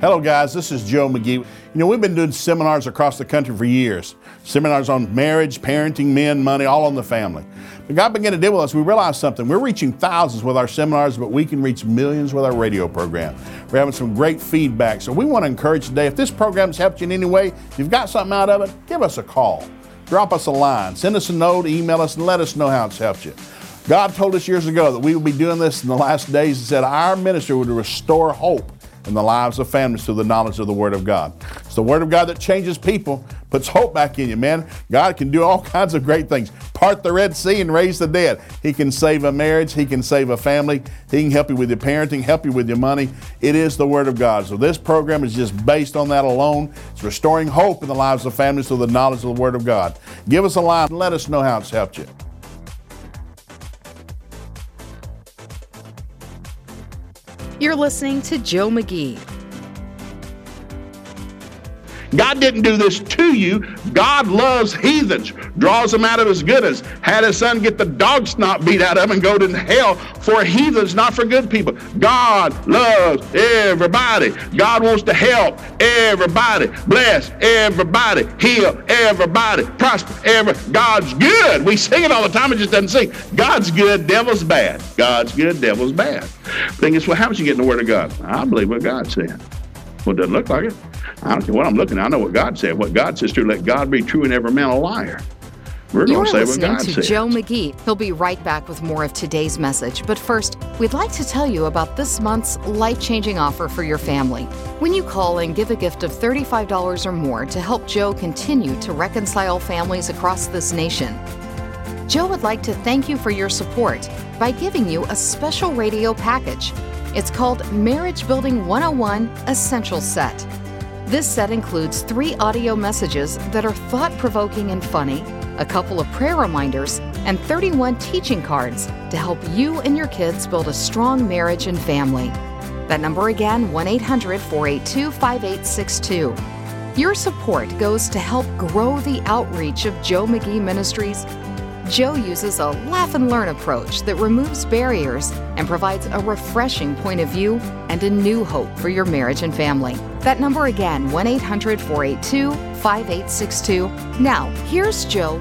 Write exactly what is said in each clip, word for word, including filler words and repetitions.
Hello guys, this is Joe McGee. You know, we've been doing seminars across the country for years. Seminars on marriage, parenting, men, money, all on the family. But God began to deal with us. We realized something. We're reaching thousands with our seminars, but we can reach millions with our radio program. We're having some great feedback. So we want to encourage today, if this program's helped you in any way, if you've got something out of it, give us a call. Drop us a line. Send us a note, email us, and let us know how it's helped you. God told us years ago that we would be doing this in the last days. He said our ministry would restore hope in the lives of families through the knowledge of the Word of God. It's the Word of God that changes people, puts hope back in you, man. God can do all kinds of great things. Part the Red Sea and raise the dead. He can save a marriage. He can save a family. He can help you with your parenting, help you with your money. It is the Word of God. So this program is just based on that alone. It's restoring hope in the lives of families through the knowledge of the Word of God. Give us a line and let us know how it's helped you. You're listening to Joe McGee. God didn't do this to you. God loves heathens, draws them out of his goodness. Had his son get the dog snot beat out of him and go to hell for heathens, not for good people. God loves everybody. God wants to help everybody, bless everybody, heal everybody, prosper everybody. God's good. We sing it all the time. It just doesn't sing. God's good, devil's bad. God's good, devil's bad. The thing is, well, how much you get in the Word of God? I believe what God said. Well, it doesn't look like it. I don't care what I'm looking at. I know what God said. What God says to let God be true and every man a liar. We're going to say what God You're listening to says. Joe McGee. He'll be right back with more of today's message. But first, we'd like to tell you about this month's life-changing offer for your family. When you call and give a gift of thirty-five dollars or more to help Joe continue to reconcile families across this nation, Joe would like to thank you for your support by giving you a special radio package. It's called Marriage Building one oh one Essential Set. This set includes three audio messages that are thought-provoking and funny, a couple of prayer reminders, and thirty-one teaching cards to help you and your kids build a strong marriage and family. That number again, one eight hundred, four eight two, five eight six two. Your support goes to help grow the outreach of Joe McGee Ministries. Joe uses a laugh and learn approach that removes barriers and provides a refreshing point of view and a new hope for your marriage and family. That number again, one eight hundred, four eight two, five eight six two. Now, here's Joe.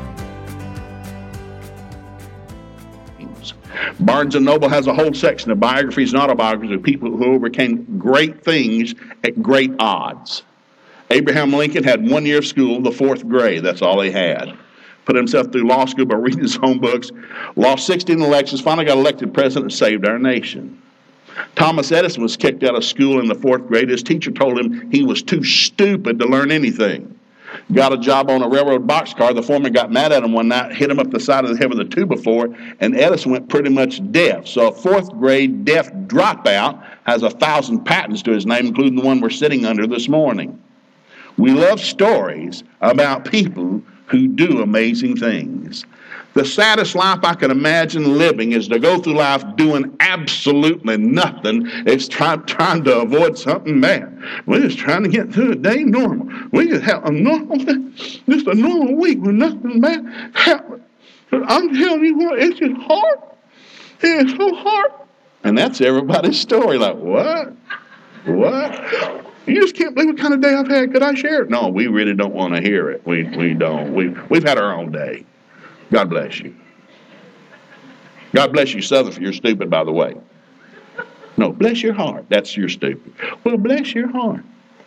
Barnes and Noble has a whole section of biographies and autobiographies of people who overcame great things at great odds. Abraham Lincoln had one year of school, the fourth grade. That's all he had. Put himself through law school by reading his own books, lost sixteen elections, finally got elected president and saved our nation. Thomas Edison was kicked out of school in the fourth grade. His teacher told him he was too stupid to learn anything. Got a job on a railroad boxcar. The foreman got mad at him one night, hit him up the side of the head with a two before, and Edison went pretty much deaf. So a fourth grade deaf dropout has a thousand patents to his name, including the one we're sitting under this morning. We love stories about people who do amazing things. The saddest life I can imagine living is to go through life doing absolutely nothing. It's try, trying to avoid something bad. We're just trying to get through a day normal. We just have a normal thing, just a normal week with nothing bad happen. But I'm telling you what, it's just hard. It's so hard. And that's everybody's story. Like, what? What? You just can't believe what kind of day I've had. Could I share it? No, we really don't want to hear it. We we don't. We, we've had our own day. God bless you. God bless you, Southern, if you're stupid, by the way. No, bless your heart. That's your stupid. Well, bless your heart.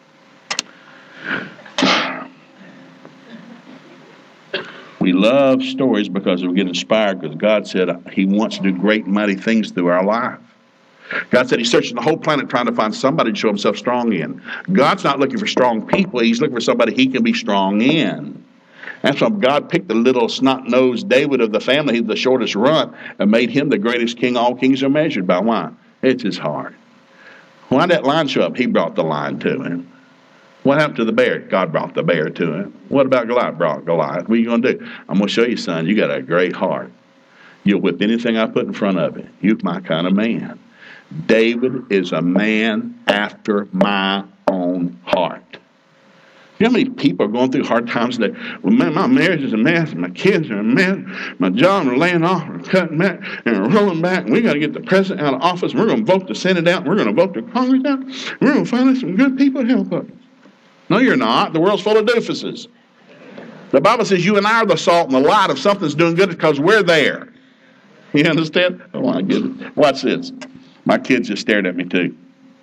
We love stories because we get inspired because God said he wants to do great and mighty things through our life. God said he's searching the whole planet trying to find somebody to show himself strong in. God's not looking for strong people. He's looking for somebody he can be strong in. That's why God picked the little snot-nosed David of the family, he's the shortest runt, and made him the greatest king all kings are measured by. Why? It's his heart. Why did that lion show up? He brought the lion to him. What happened to the bear? God brought the bear to him. What about Goliath? Brought Goliath. What are you going to do? I'm going to show you, son, you got a great heart. You'll whip anything I put in front of you. You're my kind of man. David is a man after my own heart. You know how many people are going through hard times today? Well, man, my marriage is a mess. My kids are a mess. My job are laying off and cutting back and rolling back. And we got to get the president out of office. We're going to vote the Senate out. We're going to vote the Congress out. We're going to find some good people to help us. No, you're not. The world's full of doofuses. The Bible says you and I are the salt and the light. If something's doing good, it's because we're there. You understand? Oh, my goodness. Watch this. My kids just stared at me, too.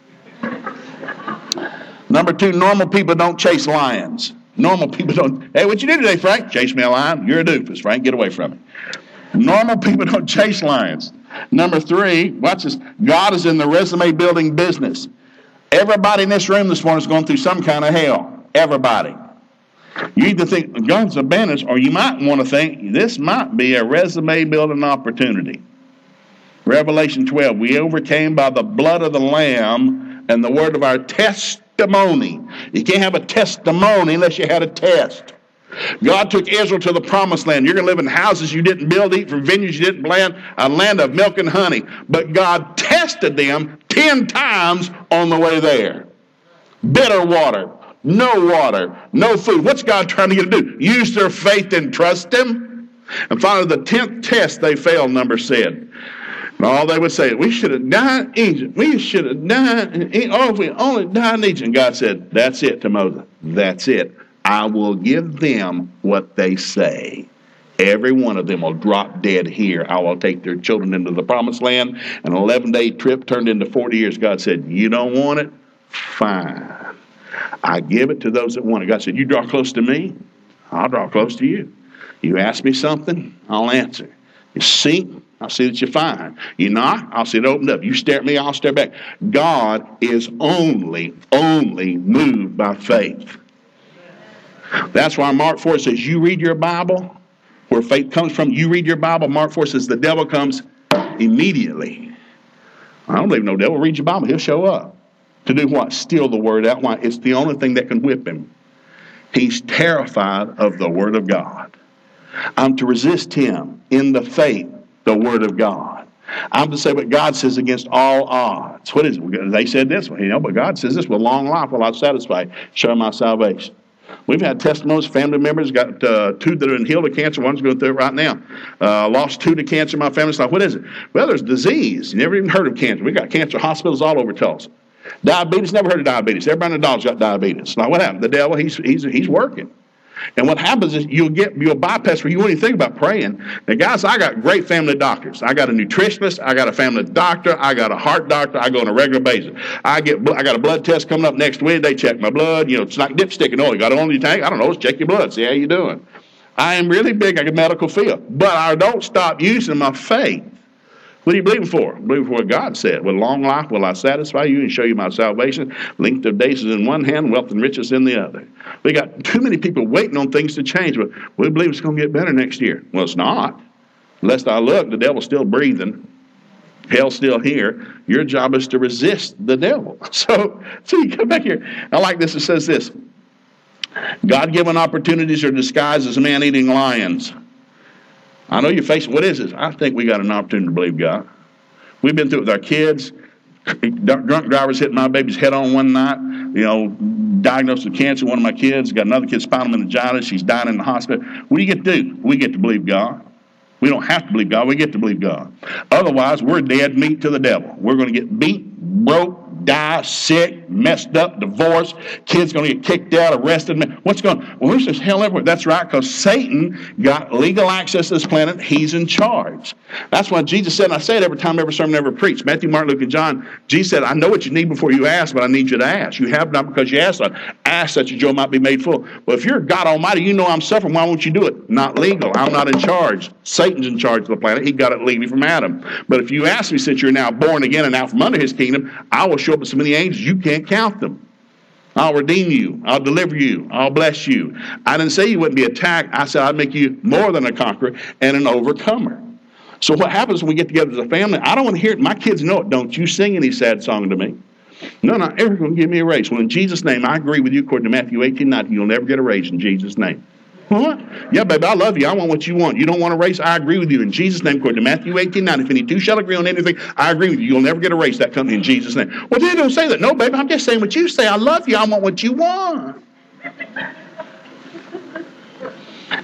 Number two, normal people don't chase lions. Normal people don't. Hey, what you do today, Frank? Chase me a lion? You're a doofus, Frank. Get away from me. Normal people don't chase lions. Number three, watch this. God is in the resume building business. Everybody in this room this morning is going through some kind of hell. Everybody. You either think God's abandoned us, or you might want to think this might be a resume building opportunity. Revelation twelve, we overcame by the blood of the Lamb and the word of our testimony. You can't have a testimony unless you had a test. God took Israel to the promised land. You're going to live in houses you didn't build, eat from vineyards you didn't plant, a land of milk and honey. But God tested them ten times on the way there. Bitter water, no water, no food. What's God trying to get them to do? Use their faith and trust Him? And finally, the tenth test they failed, number said. And all they would say, we should have died in Egypt. We should have died in Egypt. Oh, if we only died in Egypt. And God said, that's it to Moses. That's it. I will give them what they say. Every one of them will drop dead here. I will take their children into the promised land. An eleven-day trip turned into forty years. God said, you don't want it? Fine. I give it to those that want it. God said, you draw close to me, I'll draw close to you. You ask me something, I'll answer. You seek, I'll see that you find. You knock, I'll see it opened up. You stare at me, I'll stare back. God is only, only moved by faith. That's why Mark four says, you read your Bible, where faith comes from. You read your Bible, Mark four says the devil comes immediately. I don't believe no devil. Read your Bible, he'll show up. To do what? Steal the word out. Why? It's the only thing that can whip him. He's terrified of the word of God. I'm to resist him in the faith, the word of God. I'm to say what God says against all odds. What is it? They said this, you know, but God says this, with long life will I satisfy, show my salvation. We've had testimonies, family members, got uh, two that have been healed of cancer. One's going through it right now. Uh, lost two to cancer. My family's like, what is it? Well, there's disease. You never even heard of cancer. We got cancer hospitals all over Tulsa. Diabetes, never heard of diabetes. Everybody in the dog's got diabetes. Now, what happened? The devil, he's he's he's working. And what happens is you'll get you'll bypass where you won't even think about praying. Now, guys, I got great family doctors. I got a nutritionist. I got a family doctor. I got a heart doctor. I go on a regular basis. I get I got a blood test coming up next week. They check my blood. You know, it's like dipstick and oil. You got it on your tank? I don't know. Let's check your blood. See how you doing. I am really big on the medical field, but I don't stop using my faith. What are you believing for? Believing for what God said. With long life will I satisfy you and show you my salvation. Length of days is in one hand, wealth and riches in the other. We got too many people waiting on things to change, but we believe it's going to get better next year. Well, it's not. Lest I look, the devil's still breathing. Hell's still here. Your job is to resist the devil. So, so you come back here. I like this. It says this. God-given opportunities are disguised as man-eating lions. I know you're facing, what is this? I think we got an opportunity to believe God. We've been through it with our kids. Drunk drivers hit my baby's head on one night. You know, diagnosed with cancer. One of my kids got another kid spinal meningitis. She's dying in the hospital. What do you get to do? We get to believe God. We don't have to believe God. We get to believe God. Otherwise, we're dead meat to the devil. We're going to get beat, broke, die, sick, messed up, divorced. Kids going to get kicked out, arrested. What's going on? Well, there's this hell everywhere. That's right, because Satan got legal access to this planet. He's in charge. That's why Jesus said, and I say it every time, every sermon, ever preached. Matthew, Mark, Luke, and John. Jesus said, I know what you need before you ask, but I need you to ask. You have not because you ask not. Ask that your joy might be made full. Well, if you're God Almighty, you know I'm suffering. Why won't you do it? Not legal. I'm not in charge. Satan's in charge of the planet. He got it legally from Adam. But if you ask me, since you're now born again and out from under his kingdom, I will show up with so many angels you can't count them. I'll redeem you. I'll deliver you. I'll bless you. I didn't say you wouldn't be attacked. I said I'd make you more than a conqueror and an overcomer. So what happens when we get together as a family? I don't want to hear it. My kids know it. Don't you sing any sad song to me. No, not ever going to give me a raise. Well, in Jesus' name, I agree with you according to Matthew eighteen nineteen. You'll never get a raise in Jesus' name. What? Yeah, baby, I love you. I want what you want. You don't want a raise? I agree with you. In Jesus' name, according to Matthew eighteen nine, if any two shall agree on anything, I agree with you. You'll never get a raise. That company in Jesus' name. Well, they don't say that. No, baby, I'm just saying what you say. I love you. I want what you want.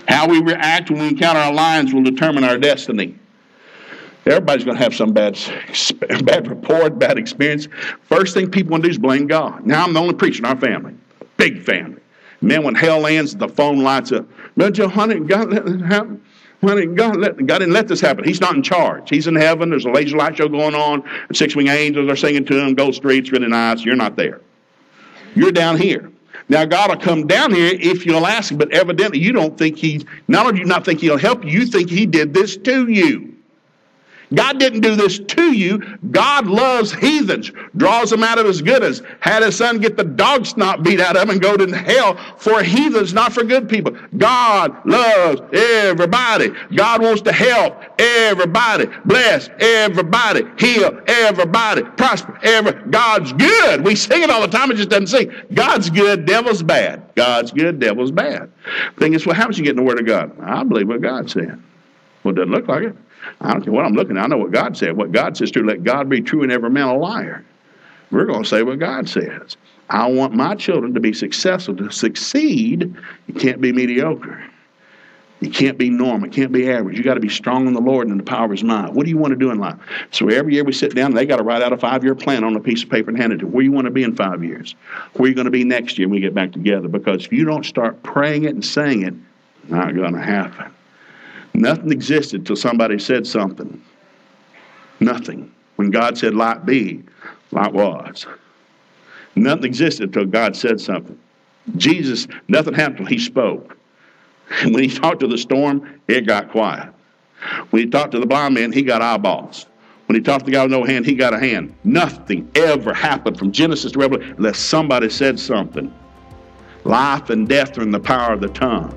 How we react when we encounter our lions will determine our destiny. Everybody's going to have some bad, bad report, bad experience. First thing people want to do is blame God. Now, I'm the only preacher in our family. Big family. Man, when hell lands, the phone lights up. But Joe, honey, God let it happen. Honey, God, let, God didn't let this happen. He's not in charge. He's in heaven. There's a laser light show going on. And six-wing angels are singing to him. Gold streets, really nice. You're not there. You're down here. Now, God will come down here if you'll ask him, but evidently you don't think he, not only do you not think he'll help you, you think he did this to you. God didn't do this to you. God loves heathens, draws them out of his goodness, had his son get the dog snot beat out of him and go to hell for heathens, not for good people. God loves everybody. God wants to help everybody, bless everybody, heal everybody, prosper everybody. God's good. We sing it all the time. It just doesn't sing. God's good, devil's bad. God's good, devil's bad. The thing is, what happens when you get in the Word of God? I believe what God said. Well, it doesn't look like it. I don't care what I'm looking at. I know what God said. What God says to let God be true and every man a liar. We're going to say what God says. I want my children to be successful. To succeed, you can't be mediocre. You can't be normal. You can't be average. You got to be strong in the Lord and in the power of his mind. What do you want to do in life? So every year we sit down, and they got to write out a five-year plan on a piece of paper and hand it to them. Where you want to be in five years? Where you going to be next year when we get back together? Because if you don't start praying it and saying it, it's not going to happen. Nothing existed till somebody said something. Nothing. When God said light be, light was. Nothing existed till God said something. Jesus, nothing happened till he spoke. And when he talked to the storm, it got quiet. When he talked to the blind man, he got eyeballs. When he talked to the guy with no hand, he got a hand. Nothing ever happened from Genesis to Revelation unless somebody said something. Life and death are in the power of the tongue.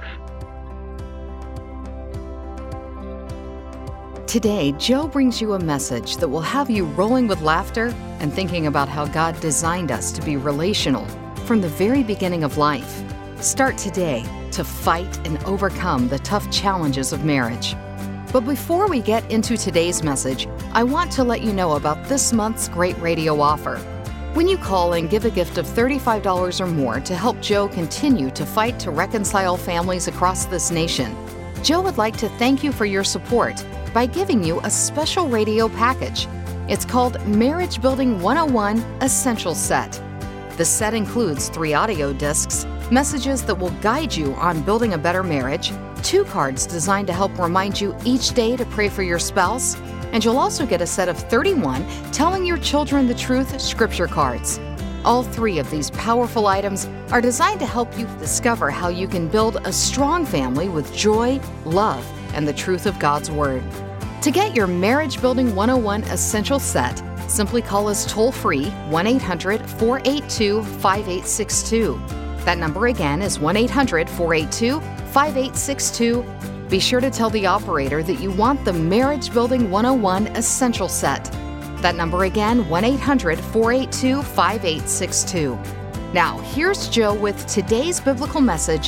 Today, Joe brings you a message that will have you rolling with laughter and thinking about how God designed us to be relational from the very beginning of life. Start today to fight and overcome the tough challenges of marriage. But before we get into today's message, I want to let you know about this month's great radio offer. When you call and give a gift of thirty-five dollars or more to help Joe continue to fight to reconcile families across this nation, Joe would like to thank you for your support by giving you a special radio package. It's called Marriage Building one oh one Essential Set. The set includes three audio discs, messages that will guide you on building a better marriage, two cards designed to help remind you each day to pray for your spouse, and you'll also get a set of thirty-one Telling Your Children the Truth scripture cards. All three of these powerful items are designed to help you discover how you can build a strong family with joy, love, and the truth of God's Word. To get your Marriage Building one oh one Essential Set, simply call us toll-free one eight hundred, four eight two, five eight six two. That number again is one eight hundred, four eight two, five eight six two. Be sure to tell the operator that you want the Marriage Building one oh one Essential Set. That number again, one eight hundred, four eight two, five eight six two. Now, here's Joe with today's biblical message.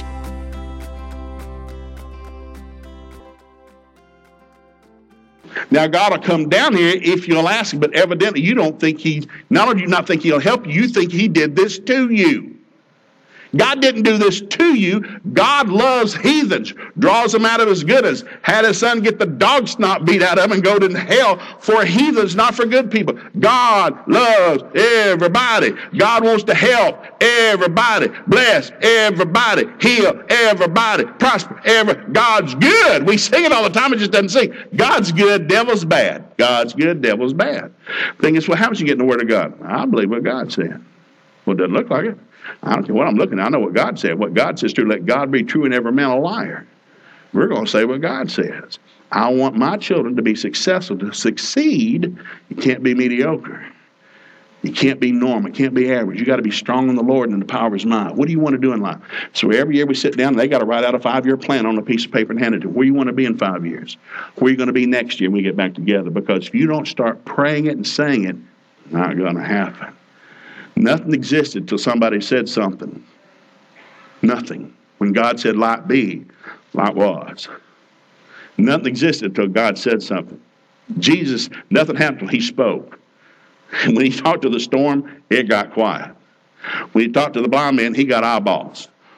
Now, God will come down here if you'll ask him, but evidently you don't think he, not only do you not think he'll help you, you think he did this to you. God didn't do this to you. God loves heathens, draws them out of his goodness, had his son get the dog snot beat out of him and go to hell for heathens, not for good people. God loves everybody. God wants to help everybody, bless everybody, heal everybody, prosper everybody. God's good. We sing it all the time. It just doesn't sing. God's good, devil's bad. God's good, devil's bad. The thing is, what happens when you get in the Word of God? I believe what God said. Well, it doesn't look like it. I don't care what I'm looking at. I know what God said. What God says to let God be true and every man a liar. We're going to say what God says. I want my children to be successful. To succeed, you can't be mediocre. You can't be normal. You can't be average. You got to be strong in the Lord and in the power of his mind. What do you want to do in life? So every year we sit down, and they got to write out a five-year plan on a piece of paper and hand it to them. Where you want to be in five years? Where you going to be next year when we get back together? Because if you don't start praying it and saying it, it's not going to happen. Nothing existed till somebody said something. Nothing. When God said light be, light was. Nothing existed till God said something. Jesus, nothing happened till he spoke. And when he talked to the storm, it got quiet. When he talked to the blind man, he got eyeballs.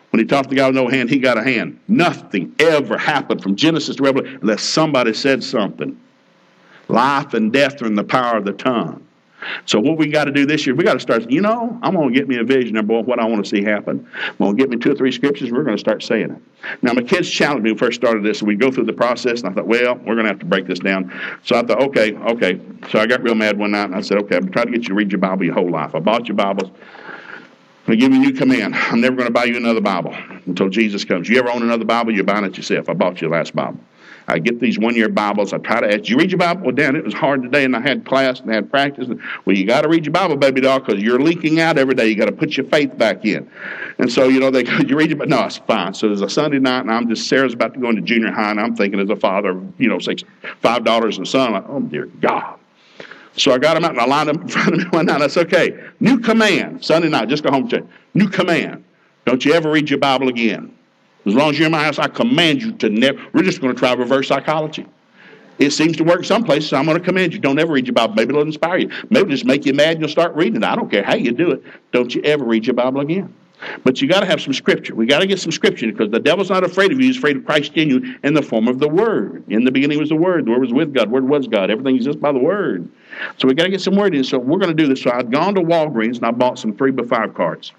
When he talked to the guy with no hand, he got a hand. Nothing ever happened from Genesis to Revelation unless somebody said something. Life and death are in the power of the tongue. So what we got to do this year, we got to start, you know, I'm going to get me a vision of what I want to see happen. I'm going to get me two or three scriptures, we're going to start saying it. Now, my kids challenged me when we first started this, and we go through the process, and I thought, well, we're going to have to break this down. So I thought, okay, okay. So I got real mad one night, and I said, okay, I'm trying to get you to read your Bible your whole life. I bought your Bibles. I'm going to give you a new command. I'm never going to buy you another Bible until Jesus comes. You ever own another Bible, you're buying it yourself. I bought you the last Bible. I get these one-year Bibles. I try to ask, did you read your Bible? Well, Dan, it was hard today, and I had class and I had practice. Well, you got to read your Bible, baby doll, because you're leaking out every day. You got to put your faith back in. And so, you know, they go, you read your Bible? No, it's fine. So it's a Sunday night, and I'm just, Sarah's about to go into junior high, and I'm thinking as a father, you know, six, five daughters and a son, like, oh, dear God. So I got them out, and I lined them in front of me one night. I said, okay, new command. Sunday night, just go home and check. New command. Don't you ever read your Bible again. As long as you're in my house, I command you to never. We're just going to try reverse psychology. It seems to work some places. So I'm going to command you. Don't ever read your Bible. Maybe it'll inspire you. Maybe it'll just make you mad and you'll start reading it. I don't care how you do it. Don't you ever read your Bible again. But you got to have some scripture. We got to get some scripture because the devil's not afraid of you. He's afraid of Christ in you in the form of the Word. In the beginning was the Word. The Word was with God. The Word was God. Everything is just by the Word. So we got to get some Word in. So we're going to do this. So I'd gone to Walgreens and I bought some three by five cards.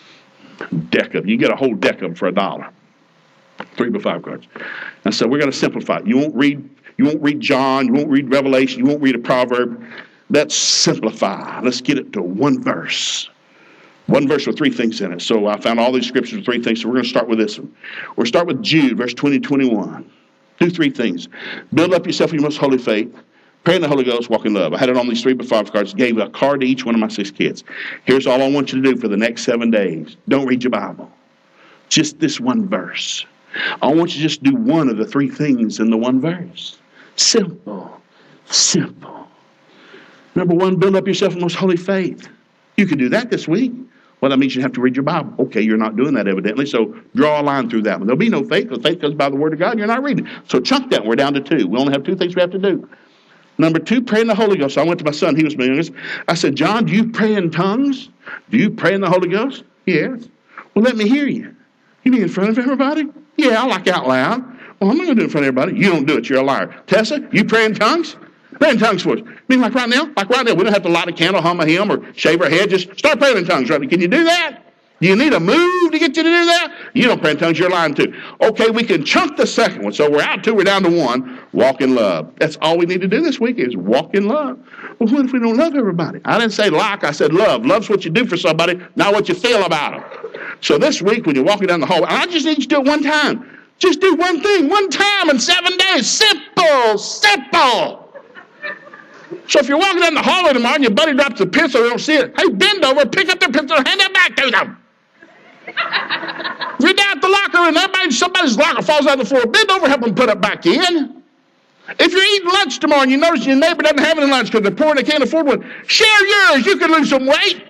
Deck of. You get a whole deck of them for a dollar. Three by five cards. And so we're going to simplify it. You won't read, you won't read John, you won't read Revelation, you won't read a proverb. Let's simplify. Let's get it to one verse. One verse with three things in it. So I found all these scriptures with three things. So we're going to start with this one. We'll start with Jude, verse twenty, twenty-one. Do three things. Build up yourself in your most holy faith. Pray in the Holy Ghost, walk in love. I had it on these three by five cards. Gave a card to each one of my six kids. Here's all I want you to do for the next seven days. Don't read your Bible. Just this one verse. I want you to just do one of the three things in the one verse. Simple. Simple. Number one, build up yourself in most holy faith. You can do that this week. Well, that means you have to read your Bible. Okay, you're not doing that evidently, so draw a line through that one. There'll be no faith, because faith comes by the Word of God, and you're not reading. So chunk that. We're down to two. We only have two things we have to do. Number two, pray in the Holy Ghost. So I went to my son. He was my youngest. I said, John, do you pray in tongues? Do you pray in the Holy Ghost? Yes. Well, let me hear you. You mean in front of everybody? Yeah, I like out loud. Well, I'm not going to do it in front of everybody. You don't do it. You're a liar. Tessa, you pray in tongues? Pray in tongues for us. I mean, like right now? Like right now. We don't have to light a candle, hum a hymn, or shave our head. Just start praying in tongues right now. Can you do that? Do you need a move to get you to do that? You don't pray in tongues. You're lying too. Okay, we can chunk the second one. So we're out two. We're down to one. Walk in love. That's all we need to do this week is walk in love. Well, what if we don't love everybody? I didn't say like. I said love. Love's what you do for somebody, not what you feel about them. So this week when you're walking down the hallway, I just need you to do it one time. Just do one thing, one time in seven days. Simple, simple. So if you're walking down the hallway tomorrow and your buddy drops a pencil, you don't see it. Hey, bend over, pick up their pencil, and hand it back to them. If you're down at the locker and everybody, somebody's locker falls out the floor, bend over, help them put it back in. If you're eating lunch tomorrow and you notice your neighbor doesn't have any lunch because they're poor and they can't afford one, share yours. You can lose some weight.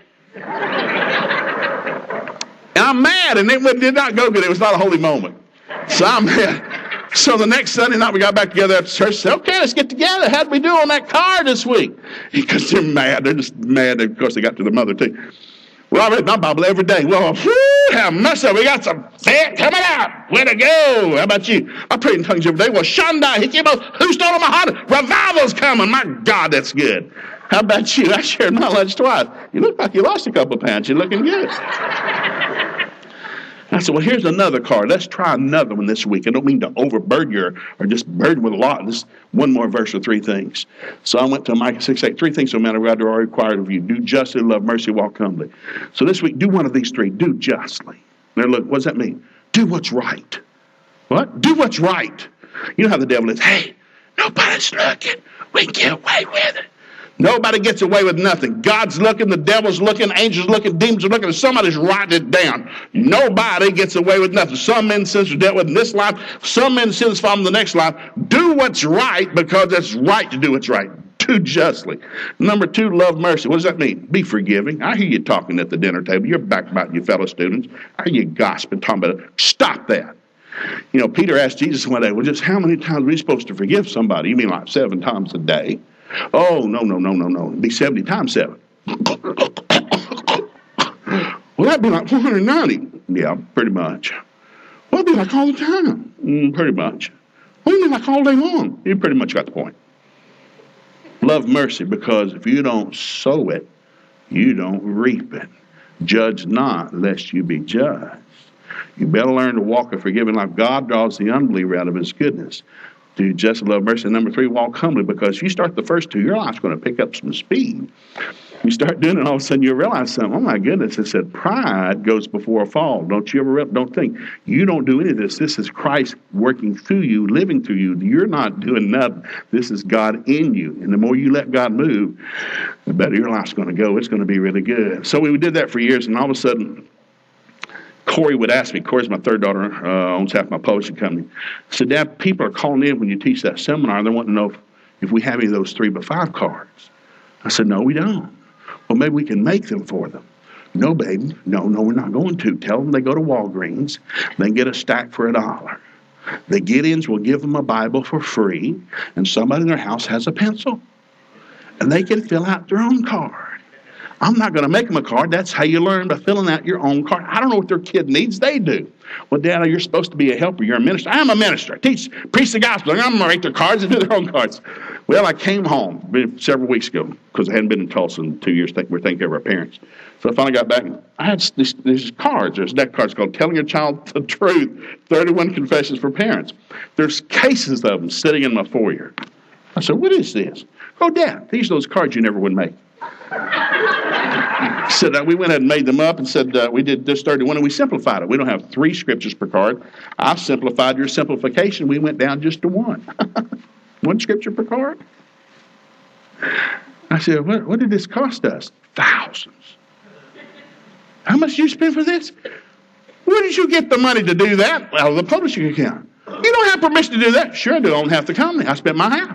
And I'm mad, and it did not go good. It was not a holy moment. So I'm mad. So the next Sunday night we got back together after church and said, okay, let's get together. How did we do on that card this week? Because they're mad. They're just mad. Of course, they got to the mother too. Well, I read my Bible every day. Well, whew, have mercy. We got some fat coming out. Way to go. How about you? I pray in tongues every day. Well, Shandai, Hikimo, who stole my heart? Revival's coming. My God, that's good. How about you? I shared my lunch twice. You look like you lost a couple of pounds. You're looking good. I said, well, here's another card. Let's try another one this week. I don't mean to overburden you or just burden with a lot. Just one more verse of three things. So I went to Micah six eight. Three things no matter what are required of you. Do justly, love mercy, walk humbly. So this week, do one of these three. Do justly. Now look, what does that mean? Do what's right. What? Do what's right. You know how the devil is. Hey, nobody's looking. We can get away with it. Nobody gets away with nothing. God's looking, the devil's looking, angels looking, demons are looking, and somebody's writing it down. Nobody gets away with nothing. Some men's sins are dealt with in this life. Some men's sins fall in the next life. Do what's right because it's right to do what's right. Do justly. Number two, love mercy. What does that mean? Be forgiving. I hear you talking at the dinner table. You're backbiting your fellow students. I hear you gossiping, talking about it. Stop that. You know, Peter asked Jesus one day, well, just how many times are we supposed to forgive somebody? You mean like seven times a day? Oh, no, no, no, no, no. It'd be seventy times seven. Well, that'd be like four hundred ninety. Yeah, pretty much. Well, it'd be like all the time. Mm, pretty much. Well, it'd be like all day long. You pretty much got the point. Love mercy, because if you don't sow it, you don't reap it. Judge not, lest you be judged. You better learn to walk a forgiving life. God draws the unbeliever out of his goodness. Do just love mercy. And number three, walk humbly, because you start the first two, your life's going to pick up some speed. You start doing it, all of a sudden you realize something. Oh my goodness! It said pride goes before a fall. Don't you ever don't think you don't do any of this. This is Christ working through you, living through you. You're not doing nothing. This is God in you. And the more you let God move, the better your life's going to go. It's going to be really good. So we did that for years, and all of a sudden, Corey would ask me. Corey's my third daughter, uh, owns half my publishing company. I said, Dad, people are calling in when you teach that seminar. They want to know if, if we have any of those three by five cards. I said, no, we don't. Well, maybe we can make them for them. No, baby. No, no, we're not going to. Tell them they go to Walgreens. They can get a stack for a dollar. The get-ins will give them a Bible for free, and somebody in their house has a pencil. And they can fill out their own card. I'm not going to make them a card. That's how you learn by filling out your own card. I don't know what their kid needs. They do. Well, Dad, you're supposed to be a helper. You're a minister. I'm a minister. I teach, preach the gospel. I'm going to write their cards and do their own cards. Well, I came home several weeks ago because I hadn't been in Tulsa in two years. We're taking care of our parents. So I finally got back. And I had these, these cards. There's deck cards called Telling Your Child the Truth, thirty-one Confessions for Parents. There's cases of them sitting in my foyer. I said, what is this? Oh, Dad, these are those cards you never would make. Said uh, we went ahead and made them up and said uh, we did this thirty-one and we simplified it. We don't have three scriptures per card. I've simplified your simplification. We went down just to one. One scripture per card. I said, what, what did this cost us? Thousands. How much did you spend for this? Where did you get the money to do that? Out of the publishing account. You don't have permission to do that. Sure, I do. I own half the company. I spent my half.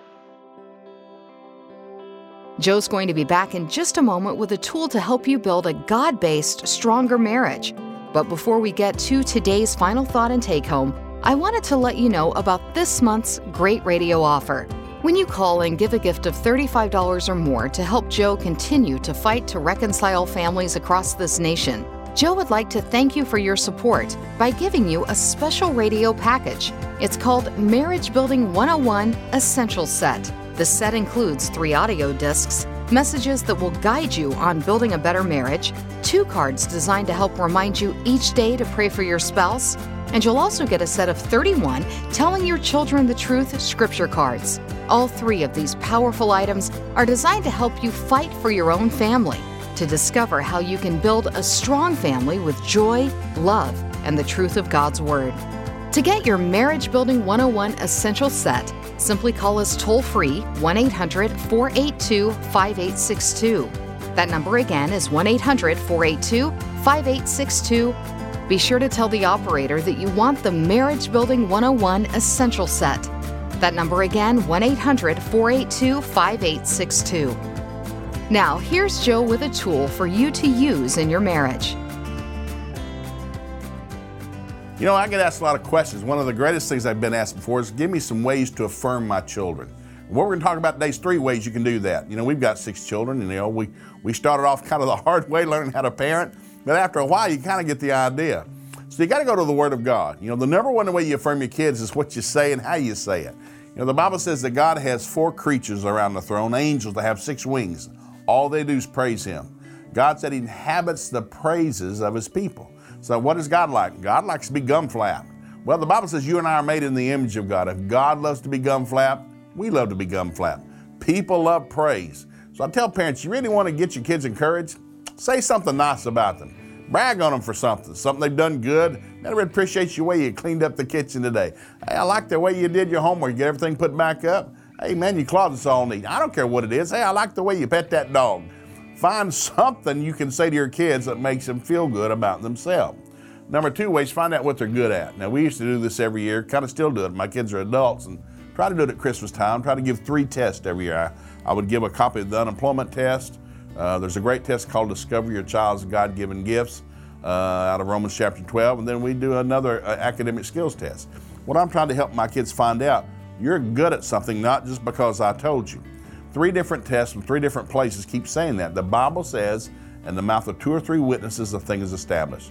Joe's going to be back in just a moment with a tool to help you build a God-based, stronger marriage. But before we get to today's final thought and take-home, I wanted to let you know about this month's great radio offer. When you call and give a gift of thirty-five dollars or more to help Joe continue to fight to reconcile families across this nation, Joe would like to thank you for your support by giving you a special radio package. It's called Marriage Building one oh one Essential Set. The set includes three audio discs, messages that will guide you on building a better marriage, two cards designed to help remind you each day to pray for your spouse, and you'll also get a set of thirty-one Telling Your Children the Truth scripture cards. All three of these powerful items are designed to help you fight for your own family, to discover how you can build a strong family with joy, love, and the truth of God's Word. To get your Marriage Building one oh one Essential Set, simply call us toll-free one eight hundred, four eight two, five eight six two. That number again is one eight hundred, four eight two, five eight six two. Be sure to tell the operator that you want the Marriage Building one oh one Essential Set. That number again, one eight hundred, four eight two, five eight six two. Now, here's Joe with a tool for you to use in your marriage. You know, I get asked a lot of questions. One of the greatest things I've been asked before is give me some ways to affirm my children. What we're going to talk about today is three ways you can do that. You know, we've got six children, and you know, we, we started off kind of the hard way, learning how to parent, but after a while, you kind of get the idea. So you got to go to the Word of God. You know, the number one way you affirm your kids is what you say and how you say it. You know, the Bible says that God has four creatures around the throne, angels that have six wings. All they do is praise Him. God said He inhabits the praises of His people. So what is God like? God likes to be gum flapped. Well, the Bible says you and I are made in the image of God. If God loves to be gum flapped, we love to be gum flapped. People love praise. So I tell parents, you really want to get your kids encouraged? Say something nice about them. Brag on them for something, something they've done good. I really appreciate your way you cleaned up the kitchen today. Hey, I like the way you did your homework. You get everything put back up. Hey, man, your closet's all neat. I don't care what it is. Hey, I like the way you pet that dog. Find something you can say to your kids that makes them feel good about themselves. Number two ways, find out what they're good at. Now, we used to do this every year, kind of still do it. My kids are adults, and try to do it at Christmas time. Try to give three tests every year. I, I would give a copy of the unemployment test. Uh, there's a great test called Discover Your Child's God-Given Gifts uh, out of Romans chapter twelve, and then we do another uh, academic skills test. What I'm trying to help my kids find out, you're good at something, not just because I told you. Three different tests from three different places keep saying that. The Bible says, in the mouth of two or three witnesses, a thing is established.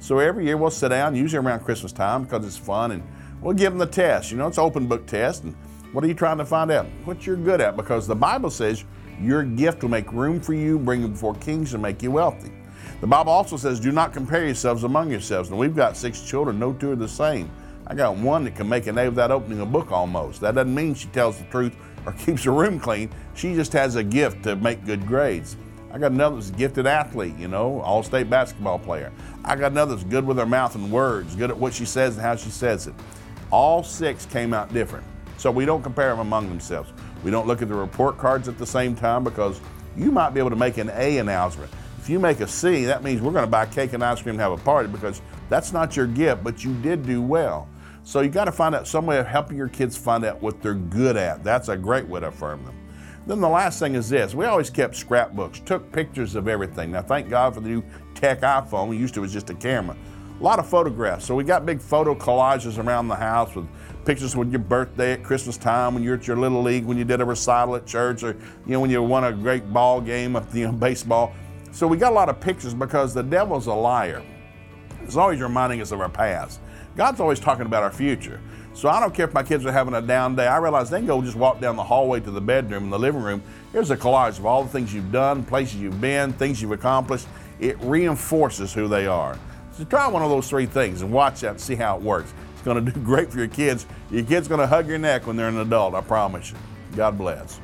So every year we'll sit down, usually around Christmas time because it's fun, and we'll give them the test. You know, it's an open book test. And what are you trying to find out? What you're good at, because the Bible says your gift will make room for you, bring you before kings, and make you wealthy. The Bible also says, do not compare yourselves among yourselves. And we've got six children, no two are the same. I got one that can make a day without opening a book almost. That doesn't mean she tells the truth or keeps her room clean. She just has a gift to make good grades. I got another that's a gifted athlete, you know, all-state basketball player. I got another that's good with her mouth and words, good at what she says and how she says it. All six came out different. So we don't compare them among themselves. We don't look at the report cards at the same time, because you might be able to make an A in algebra. If you make a C, that means we're going to buy cake and ice cream and have a party, because that's not your gift, but you did do well. So you got to find out some way of helping your kids find out what they're good at. That's a great way to affirm them. Then the last thing is this. We always kept scrapbooks, took pictures of everything. Now, thank God for the new tech iPhone. We used to, it was just a camera. A lot of photographs. So we got big photo collages around the house with pictures with your birthday at Christmas time, when you're at your little league, when you did a recital at church, or you know when you won a great ball game of you know baseball. So we got a lot of pictures, because the devil's a liar. He's always reminding us of our past. God's always talking about our future. So I don't care if my kids are having a down day. I realize they can go just walk down the hallway to the bedroom and the living room. Here's a collage of all the things you've done, places you've been, things you've accomplished. It reinforces who they are. So try one of those three things and watch that and see how it works. It's going to do great for your kids. Your kid's going to hug your neck when they're an adult, I promise you. God bless.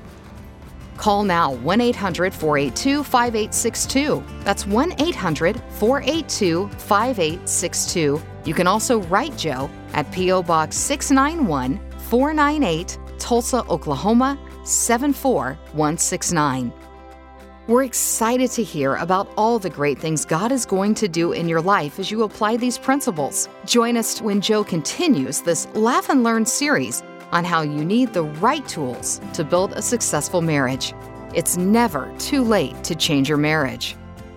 Call now, one eight hundred, four eight two, five eight six two. That's one eight hundred, four eight two, five eight six two. You can also write Joe at P O Box six nine one, four nine eight, Tulsa, Oklahoma, seven four one six nine. We're excited to hear about all the great things God is going to do in your life as you apply these principles. Join us when Joe continues this Laugh and Learn series on how you need the right tools to build a successful marriage. It's never too late to change your marriage.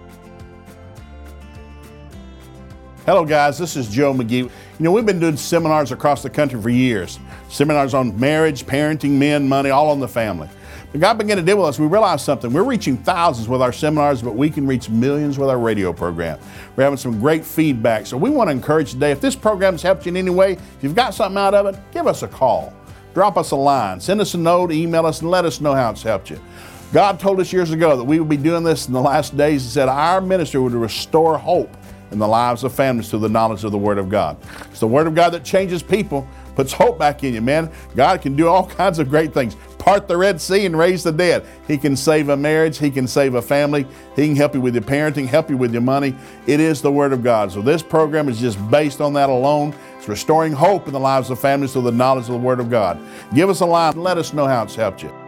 Hello guys, this is Joe McGee. You know, we've been doing seminars across the country for years. Seminars on marriage, parenting, men, money, all on the family. But God began to deal with us. We realized something. We're reaching thousands with our seminars, but we can reach millions with our radio program. We're having some great feedback. So we want to encourage today, if this program's helped you in any way, if you've got something out of it, give us a call. Drop us a line, send us a note, email us, and let us know how it's helped you. God told us years ago that we would be doing this in the last days. He said our ministry would restore hope in the lives of families through the knowledge of the Word of God. It's the Word of God that changes people, puts hope back in you, man. God can do all kinds of great things. Part the Red Sea and raise the dead. He can save a marriage. He can save a family. He can help you with your parenting, help you with your money. It is the Word of God. So this program is just based on that alone. It's restoring hope in the lives of families through the knowledge of the Word of God. Give us a line and let us know how it's helped you.